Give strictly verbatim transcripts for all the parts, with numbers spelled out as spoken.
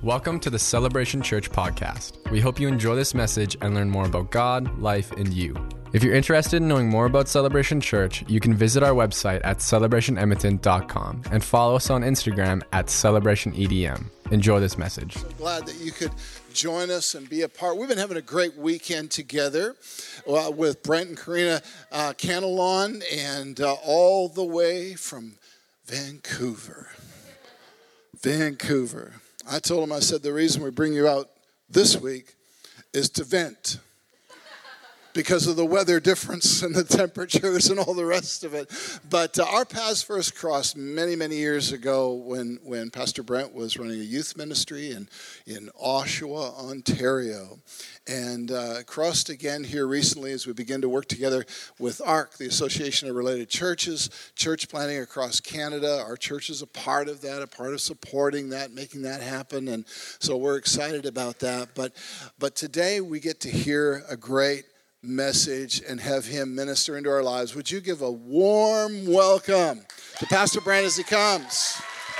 Welcome to the Celebration Church podcast. We hope you enjoy this message and learn more about God, life, and you. If you're interested in knowing more about Celebration Church, you can visit our website at celebration edmonton dot com and follow us on Instagram at celebration E D M. Enjoy this message. So glad that you could join us and be a part. We've been having a great weekend together uh, with Brent and Karina uh, Canelon, and uh, all the way from Vancouver. Vancouver. I told him, I said, the reason we bring you out this week is to vent because of the weather difference and the temperatures and all the rest of it. But uh, our paths first crossed many, many years ago when, when Pastor Brent was running a youth ministry in, in Oshawa, Ontario. And uh, crossed again here recently as we begin to work together with A R C, the Association of Related Churches, church planting across Canada. Our church is a part of that, a part of supporting that, making that happen. And so we're excited about that. But, but today we get to hear a great message and have him minister into our lives. Would you give a warm welcome to Pastor Brent as he comes?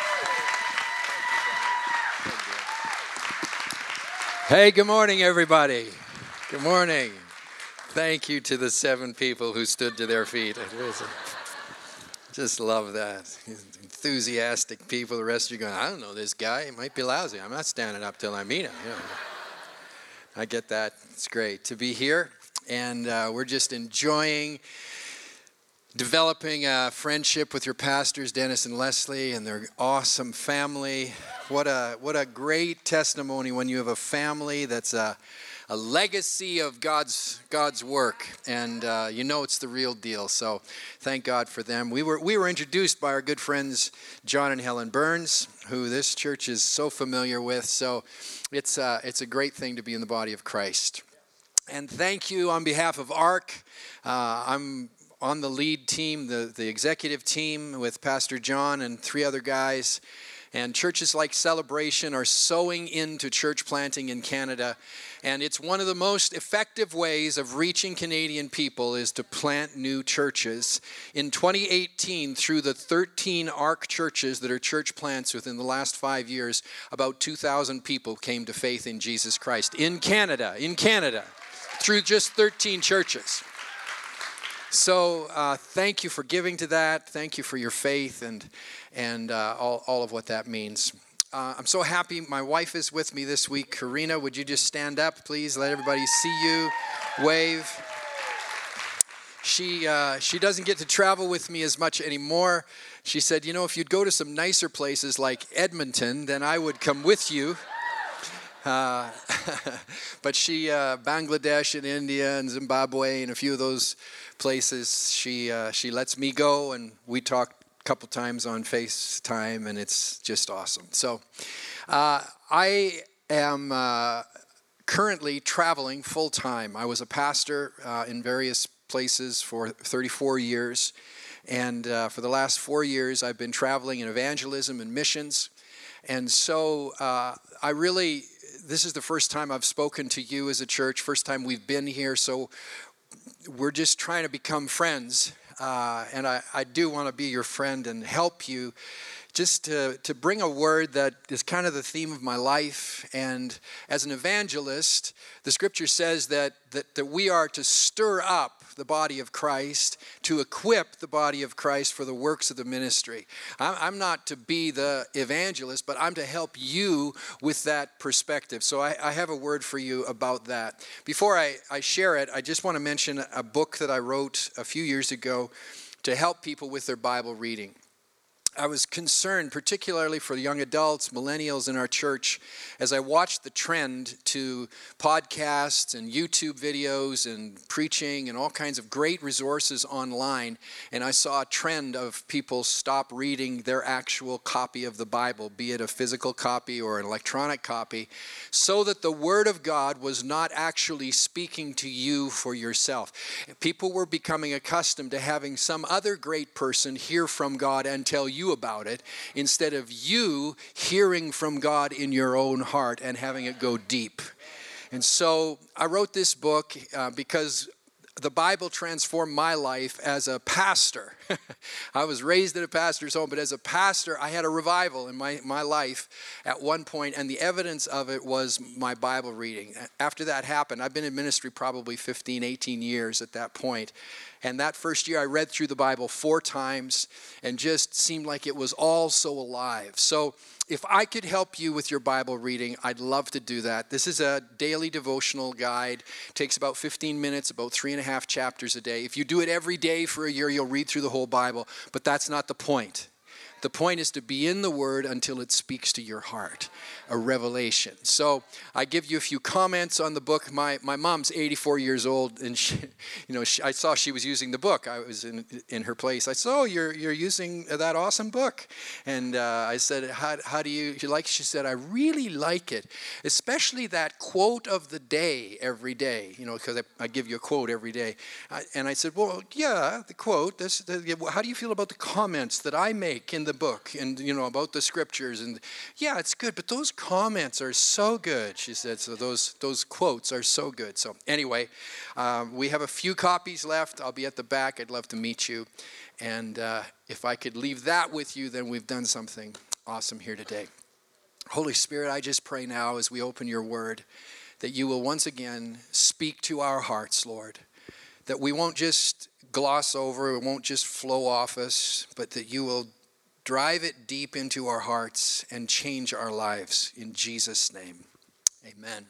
Hey, good morning, everybody. Good morning. Thank you to the seven people who stood to their feet. I just love that. Enthusiastic people. The rest of you going, I don't know this guy. He might be lousy. I'm not standing up till I meet him. You know. I get that. It's great to be here. And uh, we're just enjoying developing a friendship with your pastors, Dennis and Leslie, and their awesome family. What a what a great testimony when you have a family that's a, a legacy of God's God's work, and uh, you know it's the real deal. So thank God for them. We were we were introduced by our good friends John and Helen Burns, who this church is so familiar with. So it's uh, it's a great thing to be in the body of Christ. And thank you on behalf of A R C. Uh, I'm on the lead team, the, the executive team with Pastor John and three other guys. And churches like Celebration are sowing into church planting in Canada. And it's one of the most effective ways of reaching Canadian people is to plant new churches. In twenty eighteen, through the thirteen A R C churches that are church plants within the last five years, about two thousand people came to faith in Jesus Christ in Canada, in Canada, through just thirteen churches. So uh, thank you for giving to that. Thank you for your faith and and uh, all, all of what that means. Uh, I'm so happy my wife is with me this week. Karina, would you just stand up, please? Let everybody see you. Wave. She uh, she doesn't get to travel with me as much anymore. She said, you know, if you'd go to some nicer places like Edmonton, then I would come with you. Uh, but she, uh, Bangladesh and India and Zimbabwe and a few of those places, she uh, she lets me go, and we talk a couple times on FaceTime, and it's just awesome. So uh, I am uh, currently traveling full-time. I was a pastor uh, in various places for thirty-four years, and uh, for the last four years I've been traveling in evangelism and missions, and so uh, I really... This is the first time I've spoken to you as a church, first time we've been here, so we're just trying to become friends, uh, and I, I do want to be your friend and help you just to, to bring a word that is kind of the theme of my life. And as an evangelist, the scripture says that, that, that we are to stir up the body of Christ, to equip the body of Christ for the works of the ministry. I'm, I'm not to be the evangelist, but I'm to help you with that perspective. So I, I have a word for you about that. Before I, I share it, I just want to mention a book that I wrote a few years ago to help people with their Bible reading. I was concerned, particularly for young adults, millennials in our church, as I watched the trend to podcasts and YouTube videos and preaching and all kinds of great resources online, and I saw a trend of people stop reading their actual copy of the Bible, be it a physical copy or an electronic copy, so that the Word of God was not actually speaking to you for yourself. People were becoming accustomed to having some other great person hear from God and tell you about it, instead of you hearing from God in your own heart and having it go deep. And so I wrote this book uh, because the Bible transformed my life as a pastor. I was raised in a pastor's home, but as a pastor, I had a revival in my, my life at one point, and the evidence of it was my Bible reading. After that happened, I've been in ministry probably fifteen, eighteen years at that point. And that first year, I read through the Bible four times and just seemed like it was all so alive. So if I could help you with your Bible reading, I'd love to do that. This is a daily devotional guide. It takes about fifteen minutes, about three and a half chapters a day. If you do it every day for a year, you'll read through the whole Bible. But that's not the point. The point is to be in the Word until it speaks to your heart, a revelation. So I give you a few comments on the book. My my mom's eighty-four years old, and she, you know, she, I saw she was using the book. I was in in her place. I said, "Oh, you're you're using that awesome book," and uh, I said, "How how do you, you like?" She said, "I really like it, especially that quote of the day every day. You know, because I, I give you a quote every day." I, and I said, "Well, yeah, the quote. This, the, how do you feel about the comments that I make in the book and, you know, about the scriptures?" And yeah, it's good, but those comments are so good, she said. So those those quotes are so good. So anyway, um, we have a few copies left. I'll be at the back. I'd love to meet you. And uh, if I could leave that with you, then we've done something awesome here today. Holy Spirit, I just pray now as we open your word that you will once again speak to our hearts, Lord, that we won't just gloss over, it won't just flow off us, but that you will drive it deep into our hearts and change our lives in Jesus' name. Amen.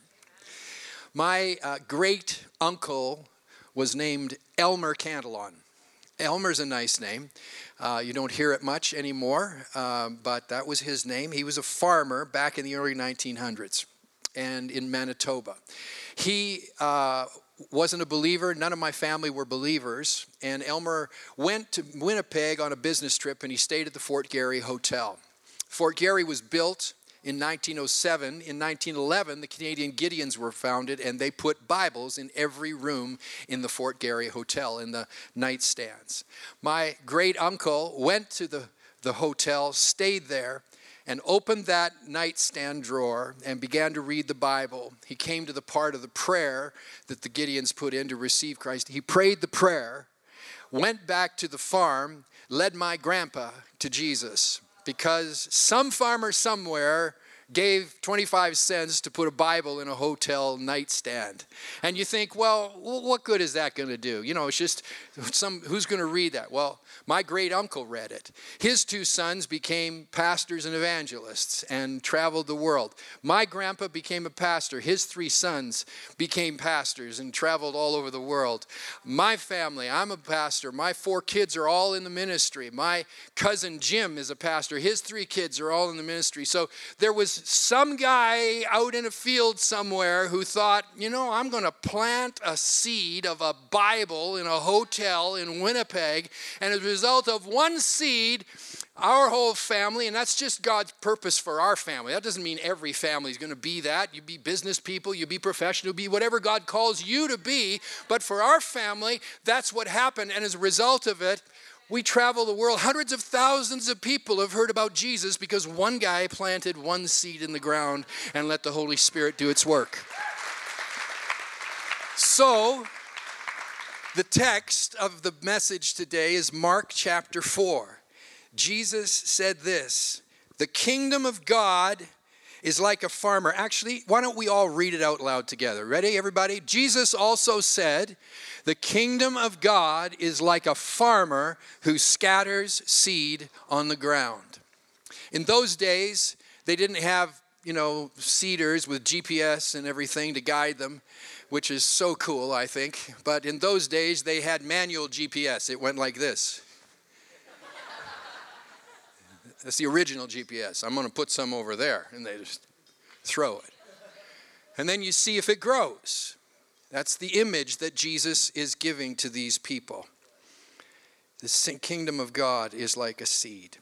My uh, great uncle was named Elmer Cantillon. Elmer's a nice name. Uh, you don't hear it much anymore, uh, but that was his name. He was a farmer back in the early nineteen hundreds and in Manitoba. He uh, wasn't a believer. None of my family were believers. And Elmer went to Winnipeg on a business trip, and he stayed at the Fort Garry Hotel. Fort Garry was built in nineteen oh seven. In nineteen eleven, the Canadian Gideons were founded, and they put Bibles in every room in the Fort Garry Hotel, in the nightstands. My great uncle went to the, the hotel, stayed there, and opened that nightstand drawer and began to read the Bible. He came to the part of the prayer that the Gideons put in to receive Christ. He prayed the prayer, went back to the farm, led my grandpa to Jesus, because some farmer somewhere gave twenty-five cents to put a Bible in a hotel nightstand. And you think, well, what good is that going to do? You know, it's just some, who's going to read that? Well, my great uncle read it. His two sons became pastors and evangelists and traveled the world. My grandpa became a pastor. His three sons became pastors and traveled all over the world. My family, I'm a pastor. My four kids are all in the ministry. My cousin Jim is a pastor. His three kids are all in the ministry. So there was some guy out in a field somewhere who thought, you know, I'm going to plant a seed of a Bible in a hotel in Winnipeg, and as a result of one seed, our whole family, and that's just God's purpose for our family. That doesn't mean every family is going to be that. You be business people, you be professional, you be whatever God calls you to be. But for our family, that's what happened. And as a result of it, we travel the world. Hundreds of thousands of people have heard about Jesus because one guy planted one seed in the ground and let the Holy Spirit do its work. So, the text of the message today is Mark chapter four. Jesus said this, "The kingdom of God is like a farmer." Actually, why don't we all read it out loud together? Ready, everybody? Jesus also said, "The kingdom of God is like a farmer who scatters seed on the ground." In those days, they didn't have, you know, seeders with G P S and everything to guide them, which is so cool, I think. But in those days, they had manual G P S. It went like this. That's the original G P S. I'm going to put some over there, and they just throw it. And then you see if it grows. That's the image that Jesus is giving to these people. The kingdom of God is like a seed.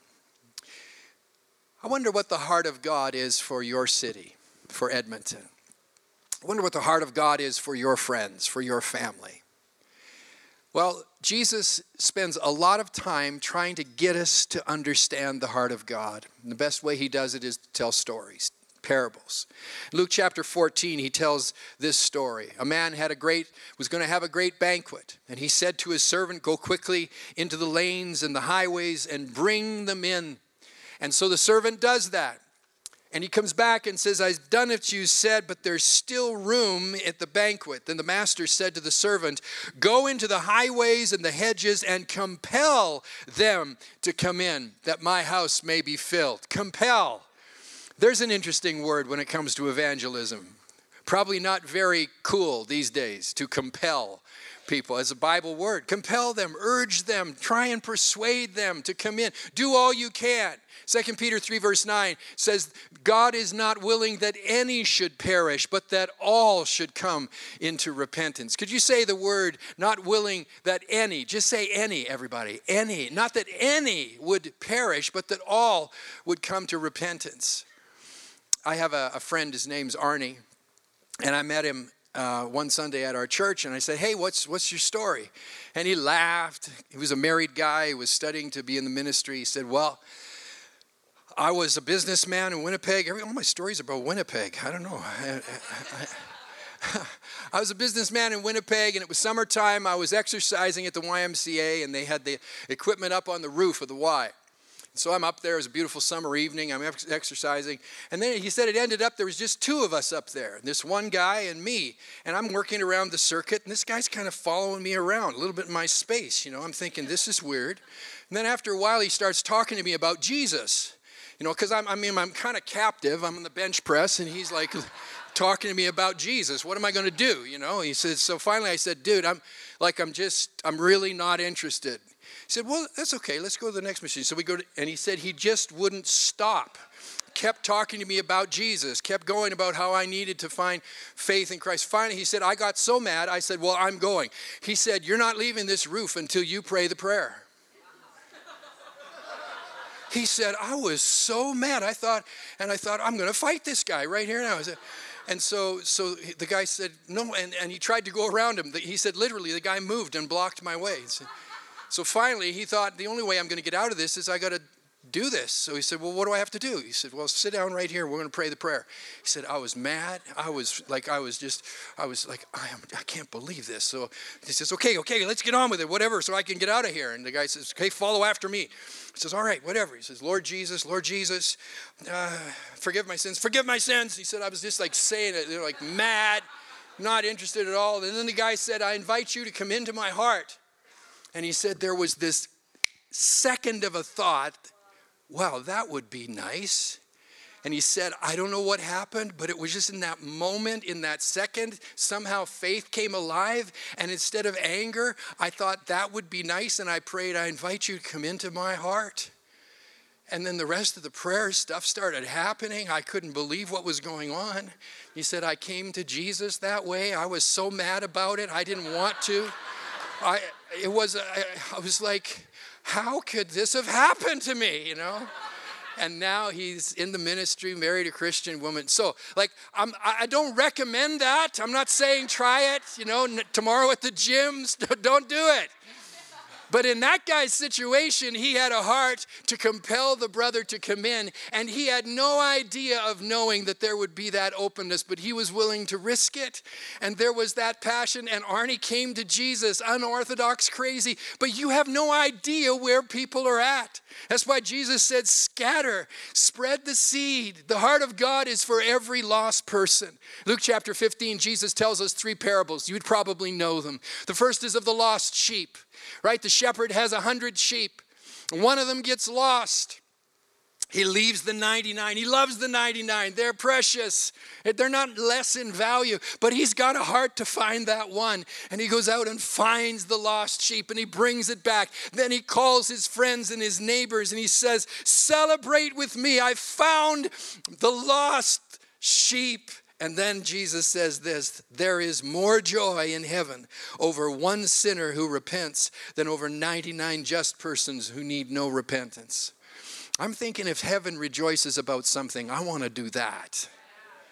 I wonder what the heart of God is for your city, for Edmonton. I wonder what the heart of God is for your friends, for your family. Well, Jesus spends a lot of time trying to get us to understand the heart of God. And the best way he does it is to tell stories. Parables. Luke chapter fourteen, he tells this story. A man had a great, was going to have a great banquet, and he said to his servant, go quickly into the lanes and the highways and bring them in. And so the servant does that. And he comes back and says, I've done what you said, but there's still room at the banquet. Then the master said to the servant, go into the highways and the hedges and compel them to come in, that my house may be filled. Compel. There's an interesting word when it comes to evangelism. Probably not very cool these days to compel people as a Bible word. Compel them, urge them, try and persuade them to come in. Do all you can. Second Peter three verse nine says, God is not willing that any should perish, but that all should come into repentance. Could you say the word, not willing that any, just say any, everybody, any. Not that any would perish, but that all would come to repentance. I have a, a friend, his name's Arnie, and I met him uh, one Sunday at our church, and I said, hey, what's what's your story? And he laughed. He was a married guy. He was studying to be in the ministry. He said, well, I was a businessman in Winnipeg. Every, all my stories are about Winnipeg. I don't know. I, I, I was a businessman in Winnipeg, and it was summertime. I was exercising at the Y M C A, and they had the equipment up on the roof of the Y. So I'm up there. It was a beautiful summer evening. I'm ex- exercising. And then he said it ended up, there was just two of us up there, this one guy and me. And I'm working around the circuit, and this guy's kind of following me around, a little bit in my space. You know, I'm thinking, this is weird. And then after a while, he starts talking to me about Jesus. You know, because I'm, I mean, I'm kind of captive. I'm on the bench press, and he's like talking to me about Jesus. What am I going to do? You know, he says, so finally I said, dude, I'm like, I'm just, I'm really not interested. He said, well, that's okay. Let's go to the next machine. So we go to, and he said he just wouldn't stop. Kept talking to me about Jesus. Kept going about how I needed to find faith in Christ. Finally, he said, I got so mad. I said, well, I'm going. He said, you're not leaving this roof until you pray the prayer. He said, I was so mad. I thought, and I thought, I'm going to fight this guy right here now. And so so the guy said, no, and, and he tried to go around him. He said, literally, the guy moved and blocked my way. So finally, he thought, the only way I'm going to get out of this is I got to do this. So he said, well, what do I have to do? He said, well, sit down right here. We're going to pray the prayer. He said, I was mad. I was like, I was just, I was like, I am, I can't believe this. So he says, okay, okay, let's get on with it, whatever, so I can get out of here. And the guy says, okay, follow after me. He says, all right, whatever. He says, Lord Jesus, Lord Jesus, uh, forgive my sins, forgive my sins. He said, I was just like saying it, they're like mad, not interested at all. And then the guy said, I invite you to come into my heart. And he said, there was this second of a thought, wow, that would be nice. And he said, I don't know what happened, but it was just in that moment, in that second, somehow faith came alive. And instead of anger, I thought that would be nice. And I prayed, I invite you to come into my heart. And then the rest of the prayer stuff started happening. I couldn't believe what was going on. He said, I came to Jesus that way. I was so mad about it. I didn't want to. I, it was, I, I was like, how could this have happened to me, you know? And now he's in the ministry, married a Christian woman. So, like, I'm, I don't recommend that. I'm not saying try it, you know, tomorrow at the gym. Don't do it. But in that guy's situation, he had a heart to compel the brother to come in. And he had no idea of knowing that there would be that openness, but he was willing to risk it. And there was that passion. And Arnie came to Jesus, unorthodox, crazy. But you have no idea where people are at. That's why Jesus said, scatter, spread the seed. The heart of God is for every lost person. Luke chapter fifteen, Jesus tells us three parables. You'd probably know them. The first is of the lost sheep. Right? The shepherd has a hundred sheep. One of them gets lost. He leaves the ninety-nine. He loves the ninety-nine. They're precious. They're not less in value. But he's got a heart to find that one. And he goes out and finds the lost sheep and he brings it back. Then he calls his friends and his neighbors and he says, celebrate with me. I found the lost sheep. And then Jesus says this, there is more joy in heaven over one sinner who repents than over ninety-nine just persons who need no repentance. I'm thinking if heaven rejoices about something, I want to do that.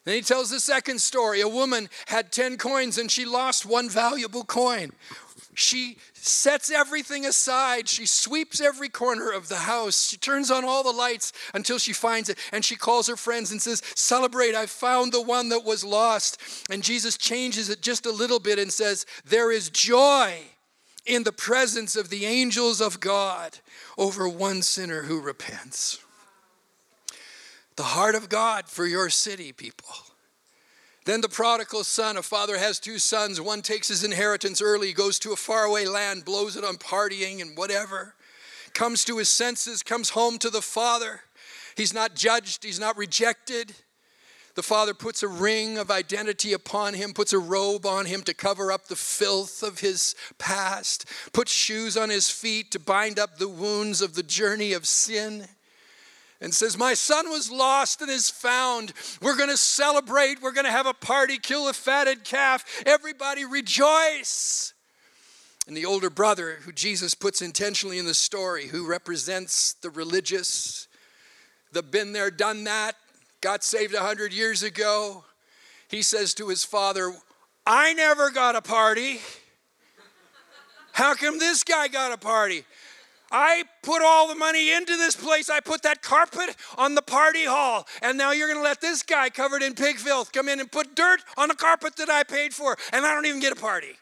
Then he tells the second story. A woman had ten coins and she lost one valuable coin. She sets everything aside. She sweeps every corner of the house. She turns on all the lights until she finds it. And she calls her friends and says, celebrate, I found the one that was lost. And Jesus changes it just a little bit and says, there is joy in the presence of the angels of God over one sinner who repents. The heart of God for your city, people. Then the prodigal son, a father has two sons. One takes his inheritance early, goes to a faraway land, blows it on partying and whatever. Comes to his senses, comes home to the father. He's not judged, he's not rejected. The father puts a ring of identity upon him, puts a robe on him to cover up the filth of his past, puts shoes on his feet to bind up the wounds of the journey of sin. And says, my son was lost and is found. We're going to celebrate. We're going to have a party, kill a fatted calf. Everybody rejoice. And the older brother, who Jesus puts intentionally in the story, who represents the religious, the been there, done that, got saved a hundred years ago. He says to his father, I never got a party. How come this guy got a party? I put all the money into this place. I put that carpet on the party hall. And now you're going to let this guy covered in pig filth come in and put dirt on the carpet that I paid for. And I don't even get a party.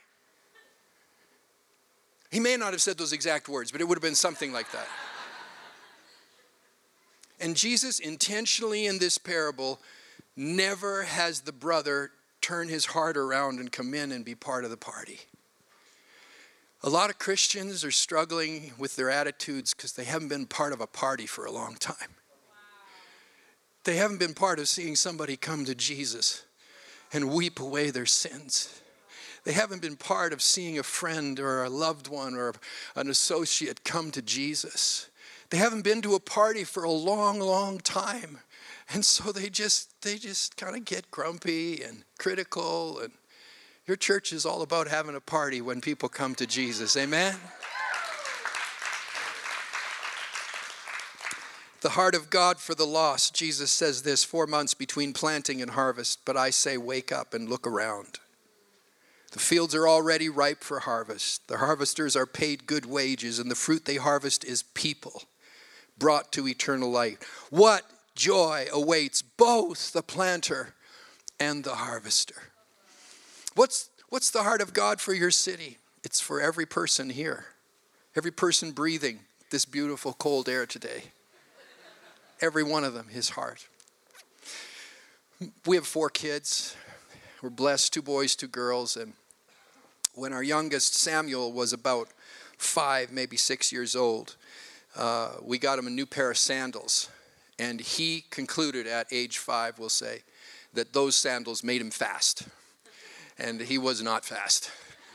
He may not have said those exact words, but it would have been something like that. And Jesus intentionally in this parable never has the brother turn his heart around and come in and be part of the party. A lot of Christians are struggling with their attitudes because they haven't been part of a party for a long time. They haven't been part of seeing somebody come to Jesus and weep away their sins. They haven't been part of seeing a friend or a loved one or an associate come to Jesus. They haven't been to a party for a long, long time. And so they just they just kind of get grumpy and critical. And your church is all about having a party when people come to Jesus. Amen? The heart of God for the lost. Jesus says this, four months between planting and harvest. But I say, wake up and look around. The fields are already ripe for harvest. The harvesters are paid good wages, and the fruit they harvest is people brought to eternal life. What joy awaits both the planter and the harvester. What's, what's the heart of God for your city? It's for every person here. Every person breathing this beautiful cold air today. Every one of them, his heart. We have four kids. We're blessed, two boys, two girls. And when our youngest, Samuel, was about five, maybe six years old, uh, we got him a new pair of sandals. And he concluded at age five, we'll say, that those sandals made him fast. And he was not fast.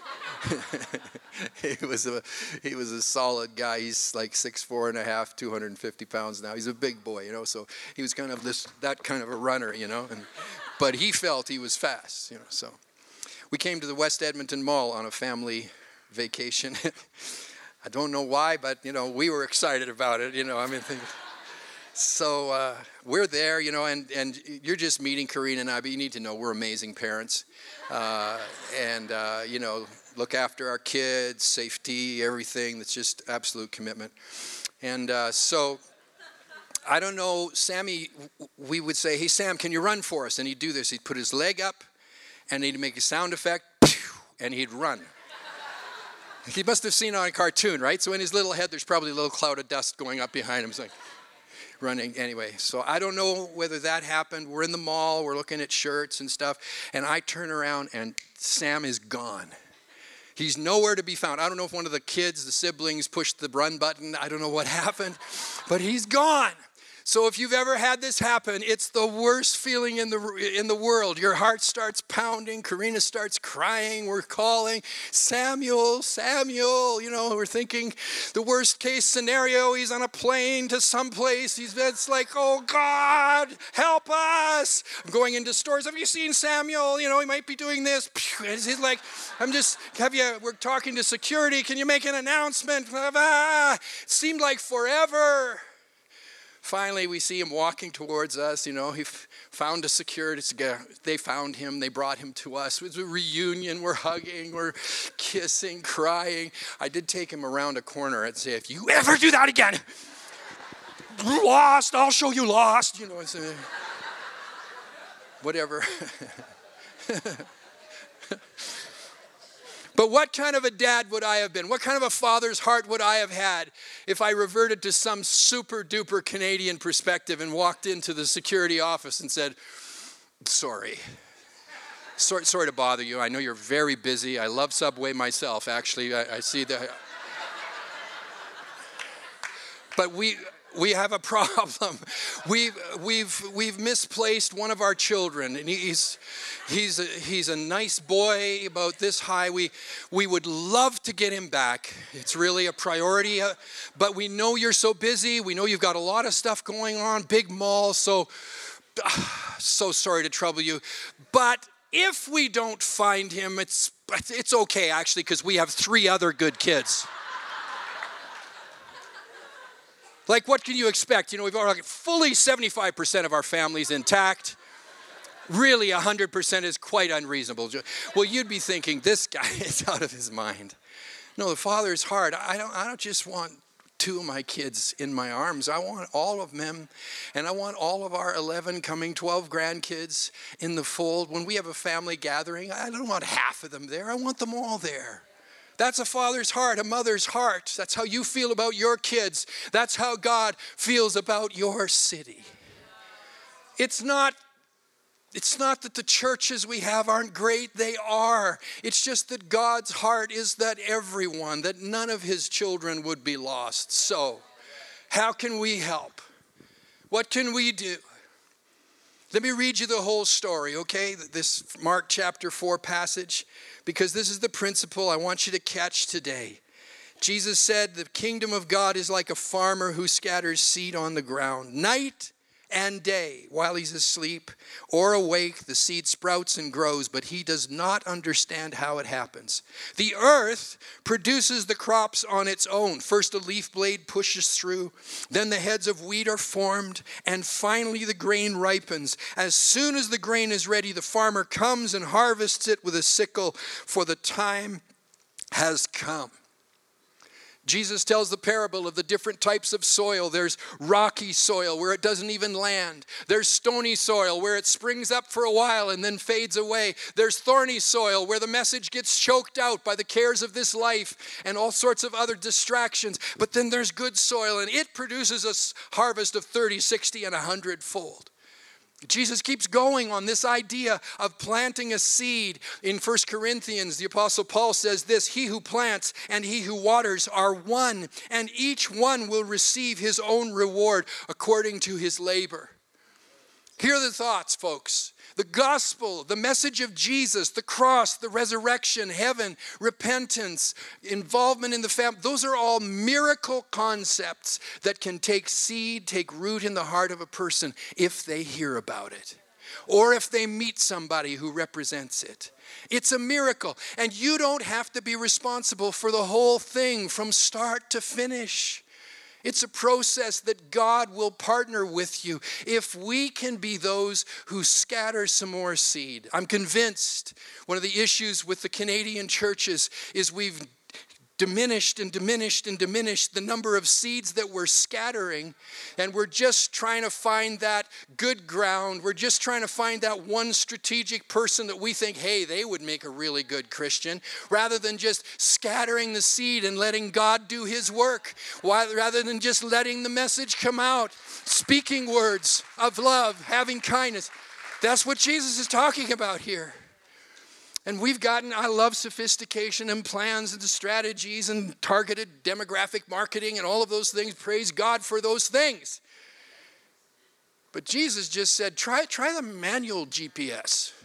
he was a he was a solid guy. He's like six four and a half, two hundred fifty pounds now. He's a big boy, you know. So he was kind of this that kind of a runner, you know. And but he felt he was fast, you know. So we came to the West Edmonton Mall on a family vacation. I don't know why, but you know we were excited about it. You know, I mean. Think, So uh, we're there, you know, and, and you're just meeting Karina and I, but you need to know we're amazing parents. Uh, and, uh, you know, look after our kids, safety, everything. That's just absolute commitment. And uh, so, I don't know, Sammy, we would say, hey, Sam, can you run for us? And he'd do this. He'd put his leg up, and he'd make a sound effect, and he'd run. He must have seen it on a cartoon, right? So in his little head, there's probably a little cloud of dust going up behind him. It's like... running anyway. So I don't know whether that happened. We're in the mall. We're looking at shirts and stuff. And I turn around and Sam is gone. He's nowhere to be found. I don't know if one of the kids, the siblings, pushed the run button. I don't know what happened. But he's gone. So if you've ever had this happen, it's the worst feeling in the in the world. Your heart starts pounding. Karina starts crying. We're calling, Samuel, Samuel. You know, we're thinking the worst case scenario. He's on a plane to someplace. He's it's like, oh God, help us. I'm going into stores. Have you seen Samuel? You know, he might be doing this. He's like, I'm just, have you, we're talking to security. Can you make an announcement? It seemed like forever. finally we see him walking towards us. You know, he f- found a security. They found him. They brought him to us. It was a reunion. We're hugging. We're kissing, crying. I did take him around a corner and say, if you ever do that again, you lost. I'll show you lost. You know, it's a, whatever. But what kind of a dad would I have been? What kind of a father's heart would I have had if I reverted to some super duper Canadian perspective and walked into the security office and said, sorry. Sorry, sorry to bother you. I know you're very busy. I love Subway myself, actually. I, I see that. But we... We have a problem. We've, we've, we've misplaced one of our children. And he's, he's, a, he's a nice boy about this high. We, we would love to get him back. It's really a priority. Uh, but we know you're so busy. We know you've got a lot of stuff going on, big malls. So, uh, so sorry to trouble you. But if we don't find him, it's, it's okay, actually, because we have three other good kids. Like, what can you expect? You know, we've got like fully seventy-five percent of our families intact. Really, one hundred percent is quite unreasonable. Well, you'd be thinking, this guy is out of his mind. No, the father's heart. I don't, I don't just want two of my kids in my arms. I want all of them. And I want all of our eleven, coming twelve grandkids in the fold. When we have a family gathering, I don't want half of them there. I want them all there. That's a father's heart, a mother's heart. That's how you feel about your kids. That's how God feels about your city. It's not, it's not that the churches we have aren't great. They are. It's just that God's heart is that everyone, that none of his children would be lost. So, how can we help? What can we do? Let me read you the whole story, okay? This Mark chapter four passage, because this is the principle I want you to catch today. Jesus said, the kingdom of God is like a farmer who scatters seed on the ground. Night and day, while he's asleep or awake, the seed sprouts and grows, but he does not understand how it happens. The earth produces the crops on its own. First a leaf blade pushes through, then the heads of wheat are formed, and finally the grain ripens. As soon as the grain is ready, the farmer comes and harvests it with a sickle, for the time has come. Jesus tells the parable of the different types of soil. There's rocky soil where it doesn't even land. There's stony soil where it springs up for a while and then fades away. There's thorny soil where the message gets choked out by the cares of this life and all sorts of other distractions. But then there's good soil, and it produces a harvest of thirty, sixty, and one hundred fold. Jesus keeps going on this idea of planting a seed. In First Corinthians, the Apostle Paul says this, he who plants and he who waters are one, and each one will receive his own reward according to his labor. Here are the thoughts, folks. The gospel, the message of Jesus, the cross, the resurrection, heaven, repentance, involvement in the family, those are all miracle concepts that can take seed, take root in the heart of a person if they hear about it, or if they meet somebody who represents it. It's a miracle, and you don't have to be responsible for the whole thing from start to finish. It's a process that God will partner with you if we can be those who scatter some more seed. I'm convinced one of the issues with the Canadian churches is we've diminished and diminished and diminished the number of seeds that we're scattering, and we're just trying to find that good ground. We're just trying to find that one strategic person that we think, hey, they would make a really good Christian, rather than just scattering the seed and letting God do his work, rather than just letting the message come out, speaking words of love, having kindness. That's what Jesus is talking about here. And we've gotten, I love sophistication and plans and strategies and targeted demographic marketing and all of those things. Praise God for those things. But Jesus just said, try, try the manual G P S,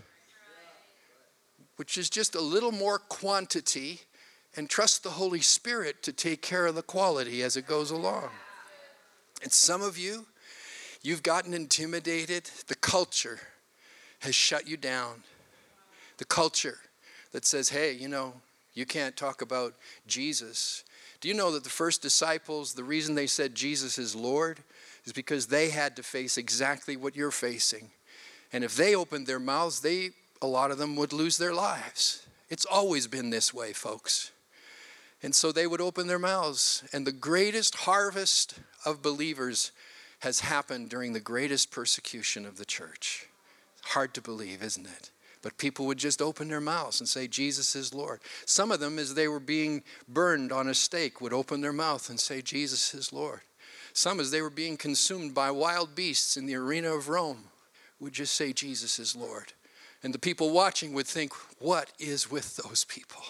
which is just a little more quantity, and trust the Holy Spirit to take care of the quality as it goes along. And some of you, you've gotten intimidated. The culture has shut you down. The culture that says, hey, you know, you can't talk about Jesus. Do you know that the first disciples, the reason they said Jesus is Lord is because they had to face exactly what you're facing. And if they opened their mouths, they, a lot of them would lose their lives. It's always been this way, folks. And so they would open their mouths. And the greatest harvest of believers has happened during the greatest persecution of the church. Hard to believe, isn't it? But people would just open their mouths and say, Jesus is Lord. Some of them, as they were being burned on a stake, would open their mouth and say, Jesus is Lord. Some, as they were being consumed by wild beasts in the arena of Rome, would just say, Jesus is Lord. And the people watching would think, what is with those people?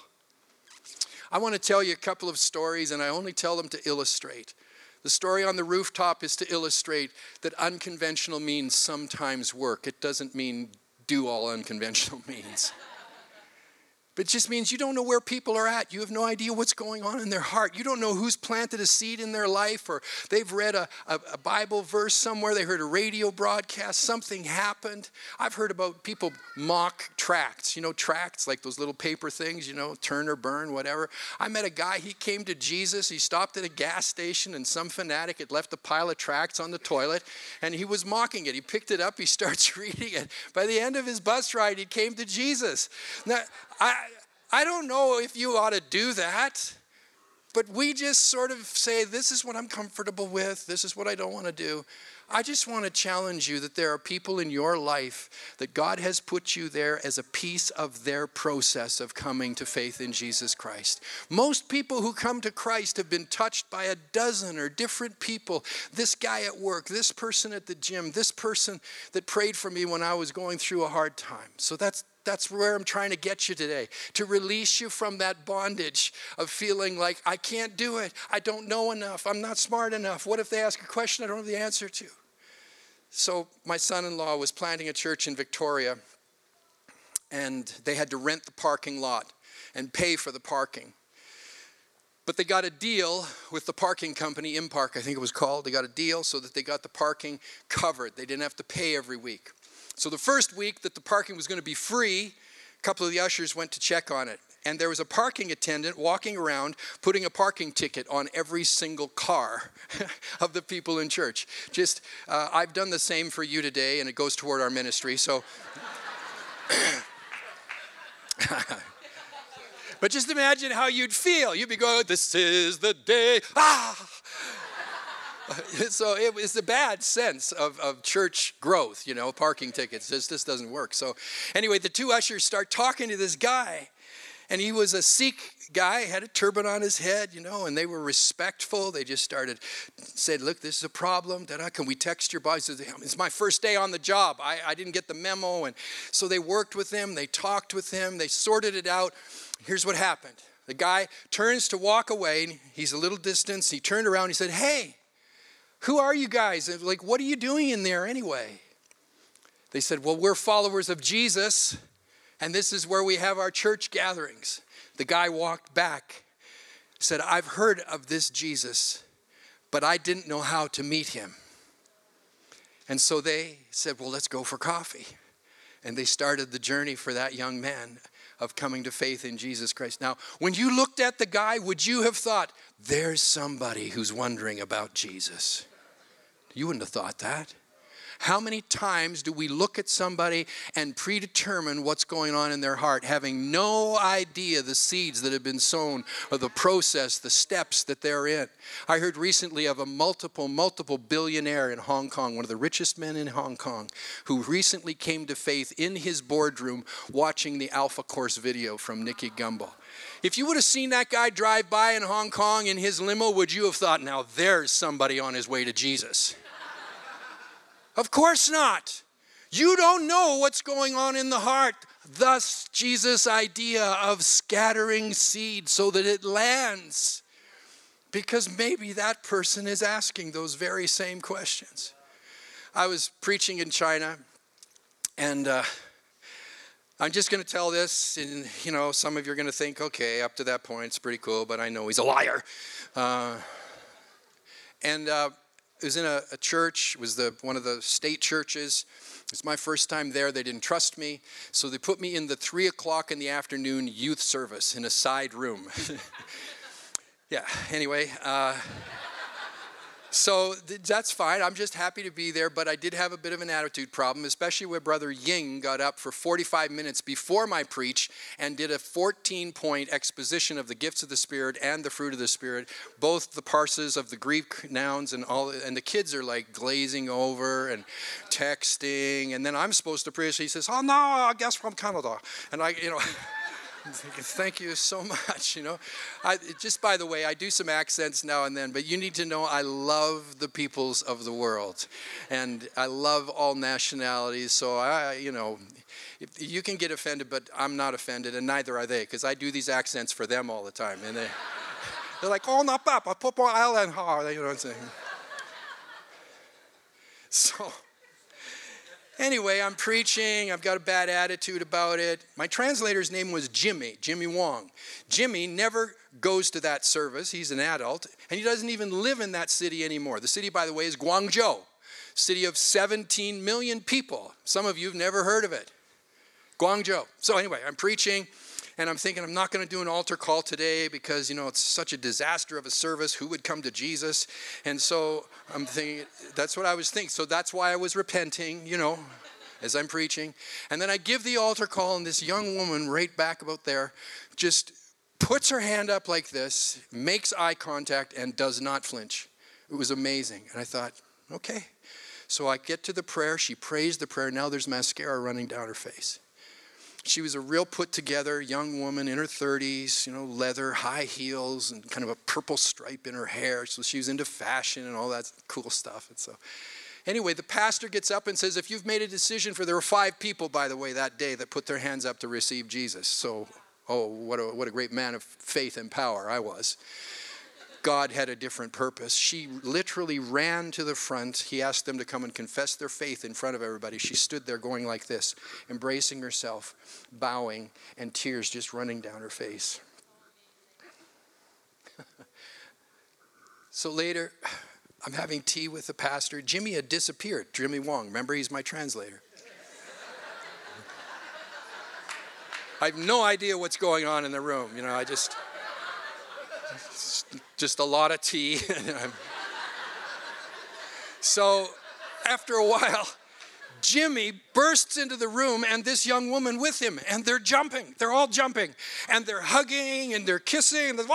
I want to tell you a couple of stories, and I only tell them to illustrate. The story on the rooftop is to illustrate that unconventional means sometimes work. It doesn't mean do all unconventional means. But it just means you don't know where people are at. You have no idea what's going on in their heart. You don't know who's planted a seed in their life, or they've read a, a, a Bible verse somewhere. They heard a radio broadcast. Something happened. I've heard about people mock tracts. You know, tracts, like those little paper things, you know, turn or burn, whatever. I met a guy, he came to Jesus. He stopped at a gas station, and some fanatic had left a pile of tracts on the toilet, and he was mocking it. He picked it up. He starts reading it. By the end of his bus ride, he came to Jesus. Now, I, I don't know if you ought to do that, but we just sort of say, this is what I'm comfortable with. This is what I don't want to do. I just want to challenge you that there are people in your life that God has put you there as a piece of their process of coming to faith in Jesus Christ. Most people who come to Christ have been touched by a dozen or different people. This guy at work, this person at the gym, this person that prayed for me when I was going through a hard time. So that's That's where I'm trying to get you today, to release you from that bondage of feeling like, I can't do it. I don't know enough. I'm not smart enough. What if they ask a question I don't have the answer to? So my son-in-law was planting a church in Victoria, and they had to rent the parking lot and pay for the parking. But they got a deal with the parking company, Impark, I think it was called. They got a deal so that they got the parking covered. They didn't have to pay every week. So the first week that the parking was going to be free, a couple of the ushers went to check on it. And there was a parking attendant walking around putting a parking ticket on every single car of the people in church. Just, uh, I've done the same for you today, and it goes toward our ministry. So, but just imagine how you'd feel. You'd be going, this is the day. Ah! So it was a bad sense of, of church growth, you know, parking tickets. This, this doesn't work. So anyway, the two ushers start talking to this guy. And he was a Sikh guy, had a turban on his head, you know, and they were respectful. They just started, said, look, this is a problem. Da-da. Can we text your boss? It's my first day on the job. I, I didn't get the memo. And so they worked with him. They talked with him. They sorted it out. Here's what happened. The guy turns to walk away. He's a little distance. He turned around. He said, hey, who are you guys? Like, what are you doing in there anyway? They said, well, we're followers of Jesus, and this is where we have our church gatherings. The guy walked back, said, I've heard of this Jesus, but I didn't know how to meet him. And so they said, well, let's go for coffee. And they started the journey for that young man of coming to faith in Jesus Christ. Now, when you looked at the guy, would you have thought, there's somebody who's wondering about Jesus? You wouldn't have thought that. How many times do we look at somebody and predetermine what's going on in their heart, having no idea the seeds that have been sown or the process, the steps that they're in? I heard recently of a multiple, multiple billionaire in Hong Kong, one of the richest men in Hong Kong, who recently came to faith in his boardroom watching the Alpha Course video from Nicky Gumbel. If you would have seen that guy drive by in Hong Kong in his limo, would you have thought, now there's somebody on his way to Jesus? Of course not. You don't know what's going on in the heart. Thus, Jesus' idea of scattering seed so that it lands. Because maybe that person is asking those very same questions. I was preaching in China, and uh, I'm just going to tell this, and you know, some of you are going to think, okay, up to that point, it's pretty cool, but I know he's a liar. Uh, and uh, it was in a, a church. It was the one of the state churches. It was my first time there. They didn't trust me, so they put me in the three o'clock in the afternoon youth service in a side room. Yeah, anyway. Uh, So th- that's fine. I'm just happy to be there, but I did have a bit of an attitude problem, especially when Brother Ying got up for forty-five minutes before my preach and did a fourteen-point exposition of the gifts of the Spirit and the fruit of the Spirit, both the parses of the Greek nouns and all, and the kids are like glazing over and texting, and then I'm supposed to preach. He says, "Oh no, I guess from Canada," and I, you know. I'm thinking, thank you so much, you know. I, just by the way, I do some accents now and then, but you need to know I love the peoples of the world. And I love all nationalities, so I, you know, if, you can get offended, but I'm not offended, and neither are they, because I do these accents for them all the time. And they, they're like, oh, not bad, I put more island hard, you know what I'm saying. So... Anyway, I'm preaching. I've got a bad attitude about it. My translator's name was Jimmy, Jimmy Wong. Jimmy never goes to that service. He's an adult, and he doesn't even live in that city anymore. The city, by the way, is Guangzhou, city of seventeen million people. Some of you have never heard of it. Guangzhou. So anyway, I'm preaching, and I'm thinking I'm not going to do an altar call today because, you know, it's such a disaster of a service. Who would come to Jesus? And so I'm thinking, that's what I was thinking. So that's why I was repenting, you know, as I'm preaching. And then I give the altar call, and this young woman right back about there just puts her hand up like this, makes eye contact, and does not flinch. It was amazing. And I thought, okay. So I get to the prayer. She prays the prayer. Now there's mascara running down her face. She was a real put-together young woman in her thirties, you know, leather, high heels, and kind of a purple stripe in her hair. So she was into fashion and all that cool stuff. And so anyway, the pastor gets up and says, if you've made a decision, for there were five people, by the way, that day that put their hands up to receive Jesus. So, oh, what a, what a great man of faith and power I was. God had a different purpose. She literally ran to the front. He asked them to come and confess their faith in front of everybody. She stood there going like this, embracing herself, bowing, and tears just running down her face. So later, I'm having tea with the pastor. Jimmy had disappeared. Jimmy Wong. Remember, he's my translator. I have no idea what's going on in the room. You know, I just... Just a lot of tea. So after a while, Jimmy bursts into the room and this young woman with him, and they're jumping. They're all jumping, and they're hugging and they're kissing. And,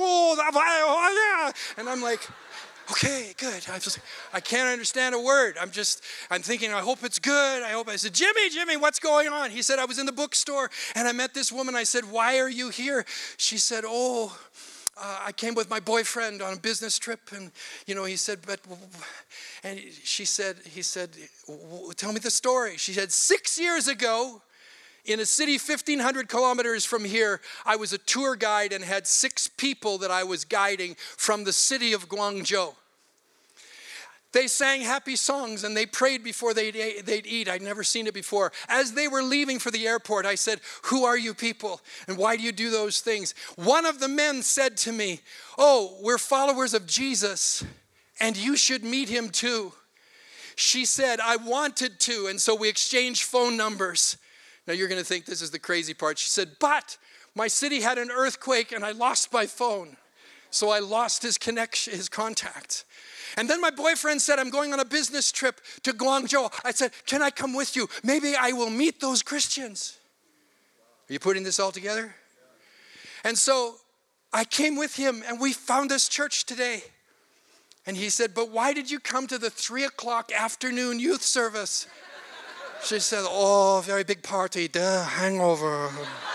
and I'm like, okay, good. I just, I can't understand a word. I'm just, I'm thinking, I hope it's good. I hope. I said, Jimmy, Jimmy, what's going on? He said, I was in the bookstore and I met this woman. I said, why are you here? She said, oh, Uh, I came with my boyfriend on a business trip, and, you know, he said, but, and she said, he said, tell me the story. She said, six years ago, in a city fifteen hundred kilometers from here, I was a tour guide and had six people that I was guiding from the city of Guangzhou. They sang happy songs and they prayed before they'd, they'd eat. I'd never seen it before. As they were leaving for the airport, I said, who are you people? And why do you do those things? One of the men said to me, oh, we're followers of Jesus and you should meet him too. She said, I wanted to, and so we exchanged phone numbers. Now you're going to think this is the crazy part. She said, but my city had an earthquake and I lost my phone. So I lost his connection, his contact. And then my boyfriend said, I'm going on a business trip to Guangzhou. I said, can I come with you? Maybe I will meet those Christians. Are you putting this all together? And so I came with him and we found this church today. And he said, but why did you come to the three o'clock afternoon youth service? She said, oh, very big party, the hangover.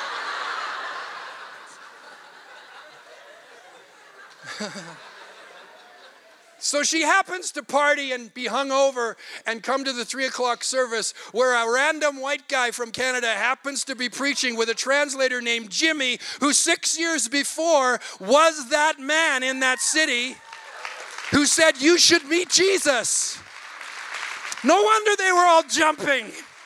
So she happens to party and be hungover and come to the three o'clock service where a random white guy from Canada happens to be preaching with a translator named Jimmy, who six years before was that man in that city who said, you should meet Jesus. No wonder they were all jumping.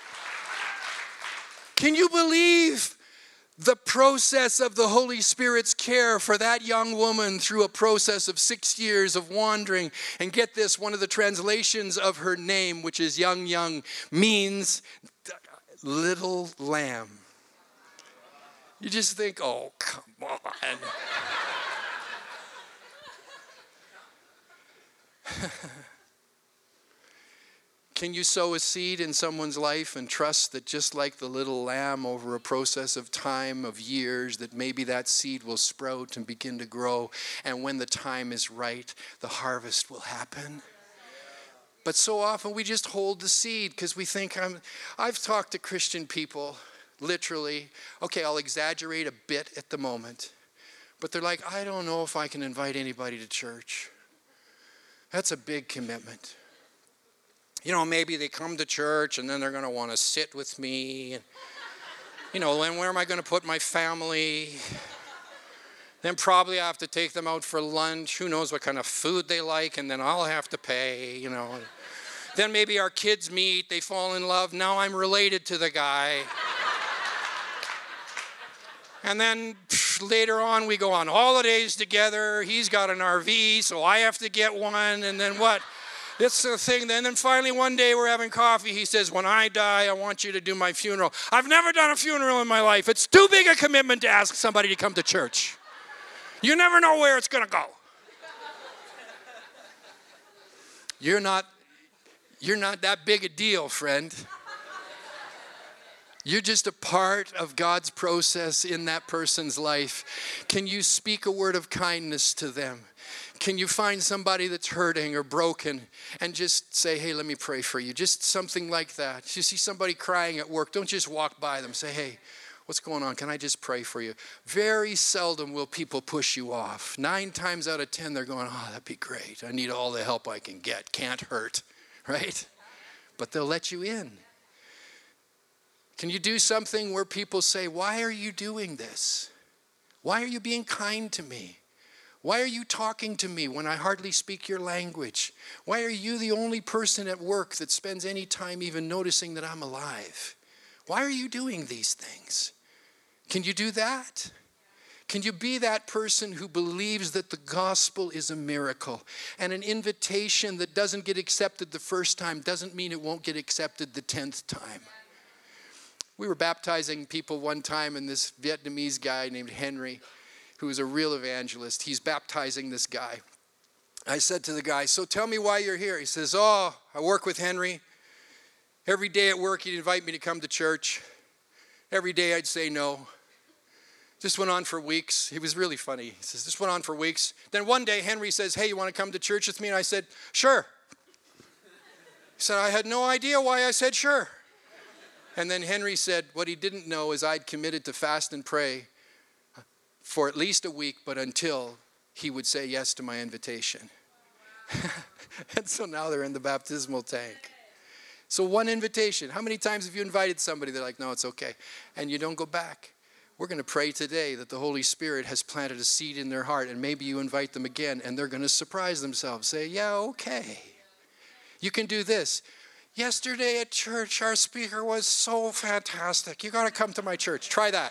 Can you believe the process of the Holy Spirit's care for that young woman through a process of six years of wandering? And get this, one of the translations of her name, which is Young Young, means little lamb. You just think, oh, come on. Can you sow a seed in someone's life and trust that just like the little lamb over a process of time, of years, that maybe that seed will sprout and begin to grow, and when the time is right, the harvest will happen? But so often we just hold the seed because we think, I'm, I've talked to Christian people, literally, okay, I'll exaggerate a bit at the moment, but they're like, I don't know if I can invite anybody to church. That's a big commitment. You know, maybe they come to church and then they're going to want to sit with me. And, you know, and where am I going to put my family? Then probably I have to take them out for lunch. Who knows what kind of food they like, and then I'll have to pay, you know. Then maybe our kids meet, they fall in love. Now I'm related to the guy. And then pff, later on we go on holidays together. He's got an R V, so I have to get one. And then what? It's the thing. Then, then finally one day we're having coffee. He says, when I die, I want you to do my funeral. I've never done a funeral in my life. It's too big a commitment to ask somebody to come to church. You never know where it's going to go. You're not, you're not that big a deal, friend. You're just a part of God's process in that person's life. Can you speak a word of kindness to them? Can you find somebody that's hurting or broken and just say, hey, let me pray for you? Just something like that. You see somebody crying at work, don't just walk by them. Say, hey, what's going on? Can I just pray for you? Very seldom will people push you off. Nine times out of ten, they're going, oh, that'd be great. I need all the help I can get. Can't hurt, right? But they'll let you in. Can you do something where people say, why are you doing this? Why are you being kind to me? Why are you talking to me when I hardly speak your language? Why are you the only person at work that spends any time even noticing that I'm alive? Why are you doing these things? Can you do that? Can you be that person who believes that the gospel is a miracle, and an invitation that doesn't get accepted the first time doesn't mean it won't get accepted the tenth time? We were baptizing people one time, and this Vietnamese guy named Henry, who is a real evangelist, he's baptizing this guy. I said to the guy, so tell me why you're here. He says, oh, I work with Henry. Every day at work, he'd invite me to come to church. Every day I'd say no. This went on for weeks. He was really funny. He says, this went on for weeks. Then one day, Henry says, hey, you want to come to church with me? And I said, sure. He said, I had no idea why I said sure. And then Henry said, what he didn't know is I'd committed to fast and pray for at least a week, but until he would say yes to my invitation. And so now they're in the baptismal tank. So one invitation. How many times have you invited somebody? They're like, no, it's okay. And you don't go back. We're going to pray today that the Holy Spirit has planted a seed in their heart, and maybe you invite them again, and they're going to surprise themselves. Say, yeah, okay. You can do this. Yesterday at church, our speaker was so fantastic. You got to come to my church. Try that.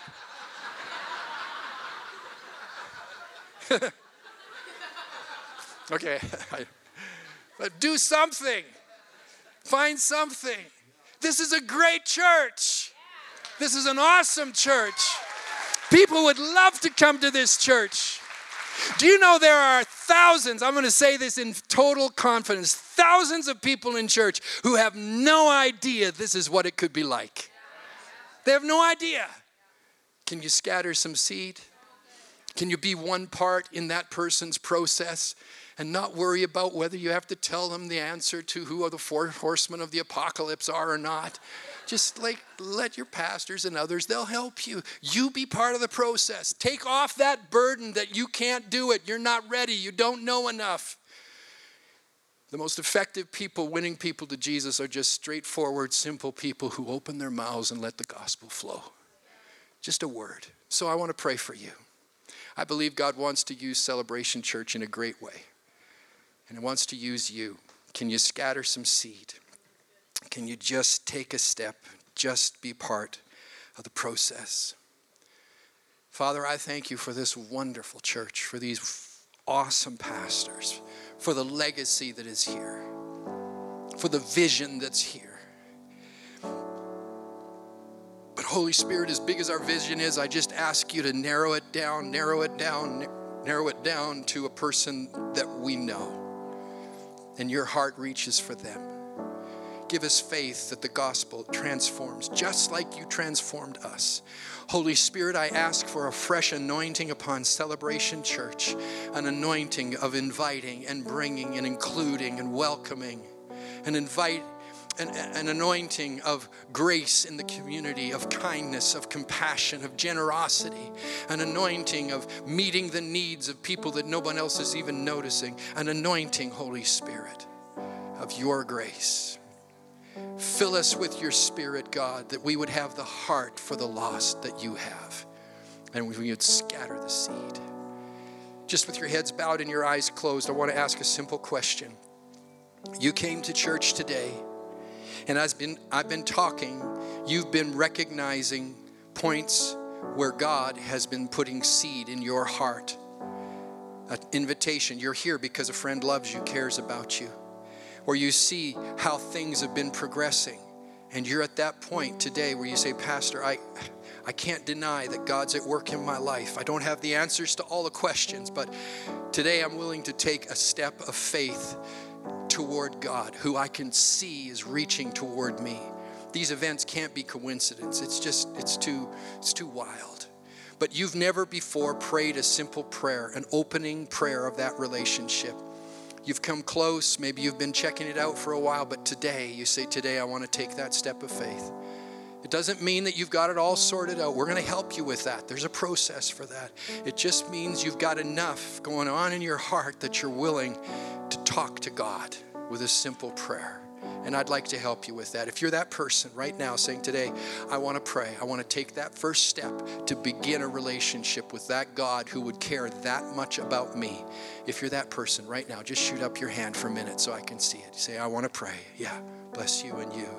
Okay. But do something. Find something. This is a great church. This is an awesome church. People would love to come to this church. Do you know there are thousands, I'm going to say this in total confidence, thousands of people in church who have no idea this is what it could be like. They have no idea. Can you scatter some seed? Can you be one part in that person's process and not worry about whether you have to tell them the answer to who the four horsemen of the apocalypse are or not? Just like let your pastors and others, they'll help you. You be part of the process. Take off that burden that you can't do it. You're not ready. You don't know enough. The most effective people winning people to Jesus are just straightforward, simple people who open their mouths and let the gospel flow. Just a word. So I want to pray for you. I believe God wants to use Celebration Church in a great way. And He wants to use you. Can you scatter some seed? Can you just take a step? Just be part of the process. Father, I thank you for this wonderful church, for these awesome pastors, for the legacy that is here, for the vision that's here. But Holy Spirit, as big as our vision is, I just ask you to narrow it down, narrow it down, narrow it down to a person that we know. and your heart reaches for them. Give us faith that the gospel transforms just like you transformed us. Holy Spirit, I ask for a fresh anointing upon Celebration Church, an anointing of inviting and bringing and including and welcoming, and invite An, an anointing of grace in the community, of kindness, of compassion, of generosity, an anointing of meeting the needs of people that no one else is even noticing, an anointing, Holy Spirit, of your grace. Fill us with your Spirit, God, that we would have the heart for the lost that you have, and we would scatter the seed. Just with your heads bowed and your eyes closed, I want to ask a simple question. You came to church today, and I've been, I've been talking, you've been recognizing points where God has been putting seed in your heart. An invitation. You're here because a friend loves you, cares about you. Or you see how things have been progressing. And you're at that point today where you say, Pastor, I, I can't deny that God's at work in my life. I don't have the answers to all the questions, but today I'm willing to take a step of faith toward God, who I can see is reaching toward me. These events can't be coincidence. It's just, it's too, it's too wild. But you've never before prayed a simple prayer, an opening prayer of that relationship. You've come close. Maybe you've been checking it out for a while, but today you say, today I want to take that step of faith. It doesn't mean that you've got it all sorted out. We're going to help you with that. There's a process for that. It just means you've got enough going on in your heart that you're willing to talk to God with a simple prayer. And I'd like to help you with that. If you're that person right now saying today, I want to pray. I want to take that first step to begin a relationship with that God who would care that much about me. If you're that person right now, just shoot up your hand for a minute so I can see it. Say, I want to pray. Yeah, bless you and you.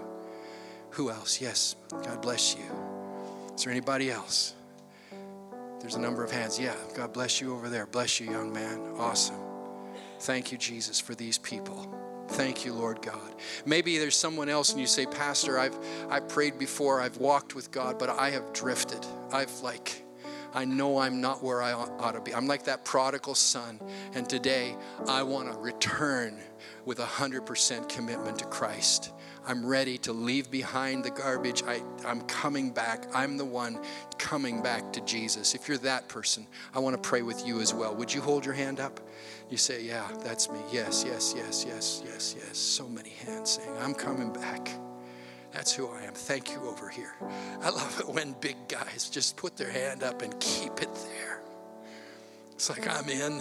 Who else? Yes, God bless you. Is there anybody else? There's a number of hands. Yeah, God bless you over there. Bless you, young man. Awesome. Thank you, Jesus, for these people. Thank you, Lord God. Maybe there's someone else and you say, Pastor, I've I've prayed before, I've walked with God, but I have drifted. I've like, I know I'm not where I ought to be. I'm like that prodigal son. And today I want to return with a hundred percent commitment to Christ. I'm ready to leave behind the garbage. I, I'm coming back. I'm the one coming back to Jesus. If you're that person, I want to pray with you as well. Would you hold your hand up? You say, yeah, that's me. Yes, yes, yes, yes, yes, yes. So many hands saying, I'm coming back. That's who I am. Thank you over here. I love it when big guys just put their hand up and keep it there. It's like, I'm in.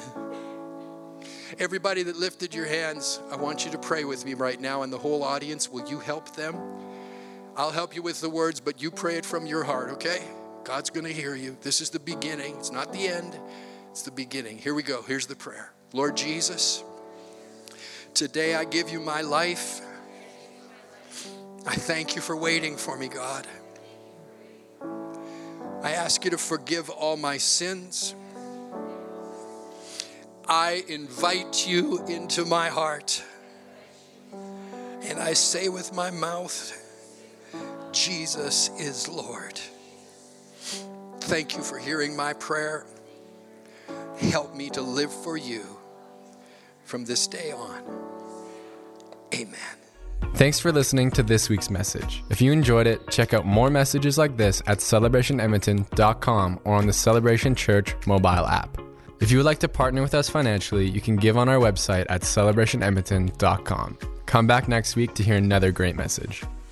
Everybody that lifted your hands, I want you to pray with me right now. And the whole audience, will you help them? I'll help you with the words, but you pray it from your heart, okay? God's going to hear you. This is the beginning. It's not the end. It's the beginning. Here we go. Here's the prayer. Lord Jesus, today I give you my life. I thank you for waiting for me, God. I ask you to forgive all my sins. I invite you into my heart. And I say with my mouth, Jesus is Lord. Thank you for hearing my prayer. Help me to live for you from this day on. Amen. Thanks for listening to this week's message. If you enjoyed it, check out more messages like this at celebration edmonton dot com or on the Celebration Church mobile app. If you would like to partner with us financially, you can give on our website at celebration edmonton dot com. Come back next week to hear another great message.